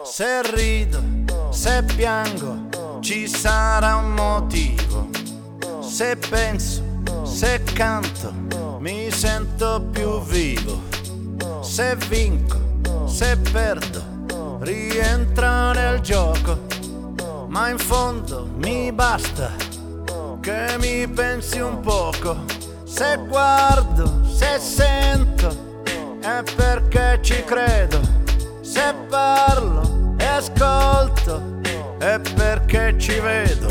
Se rido, se piango, ci sarà un motivo. Se penso, se canto, mi sento più vivo. Se vinco, se perdo, rientro nel gioco. Ma in fondo mi basta che mi pensi un poco. Se guardo, se sento, è perché ci credo. Se parlo e ascolto, è perché ci vedo.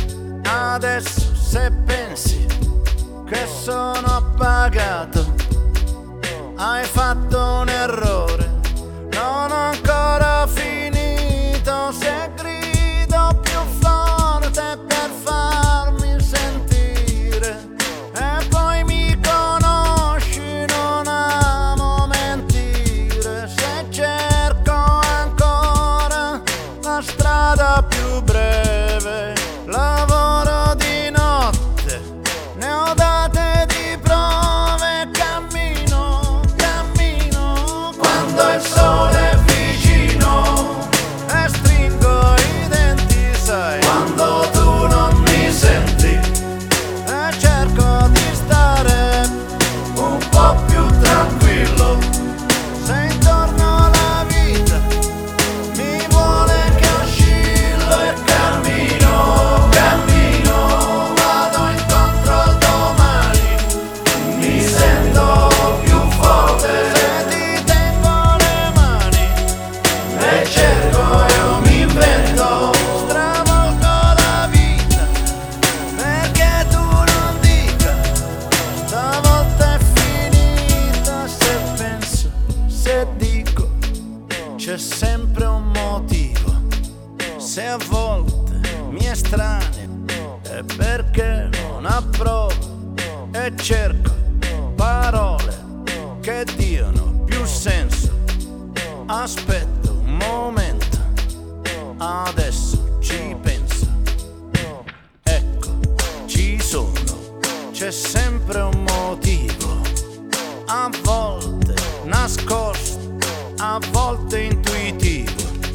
Adesso se pensi che sono appagato, hai fatto un errore, non ho ancora finito. Se grido più forte per farmi sentire, e poi mi conosci, non amo mentire. Se cerco ancora la strada più breve, lavoro di notte, ne ho date di prove. Cammino, cammino quando il sole è vicino e stringo i denti, sai, quando tu non mi senti, e cerco di stare un po' più tranquillo. Se intorno la vita mi vuole che oscillo, e cammino, cammino, vado incontro al domani, mi sento più forte. Se ti tengo le mani e cerco, io mi invento, stravolgo la vita perché tu non dica stavolta è finita. Se penso, se dico, c'è sempre un motivo. Se a volte mi estraneo, è perché non approvo e cerco parole che diano più senso. Aspetto un momento, adesso ci penso. Ecco, ci sono, c'è sempre un motivo. A volte nascosto, a volte intuitivo.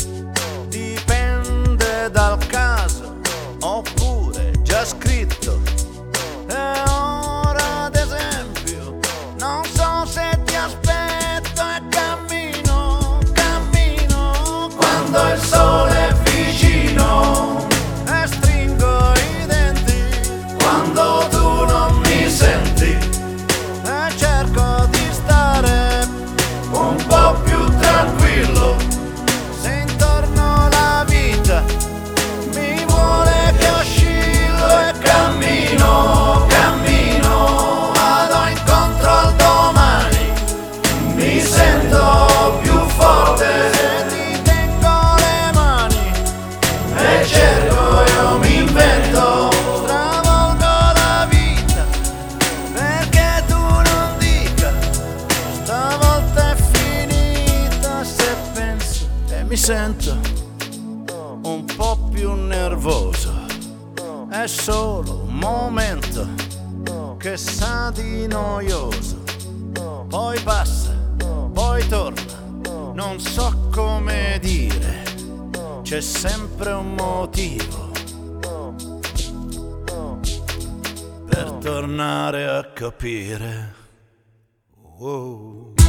Dipende dal caso, oppure già scritto. E ora ad esempio non so se ti aspetto, e cammino, cammino quando il sole è vicino e stringo i denti, quando tu non mi senti, e cerco di stare un po' più tranquillo. Se intorno la vita mi vuole che oscillo, e cammino, cammino, vado incontro al domani, mi sento più forte. Se ti tengo le mani e cerco, io mi invento, stravolgo la vita perché tu non dica stavolta è finita. Se penso e mi sento un po' più nervoso, è solo un momento che sa di noioso. Poi passa, poi torna, non so come dire, c'è sempre un motivo per tornare a capire. Wow.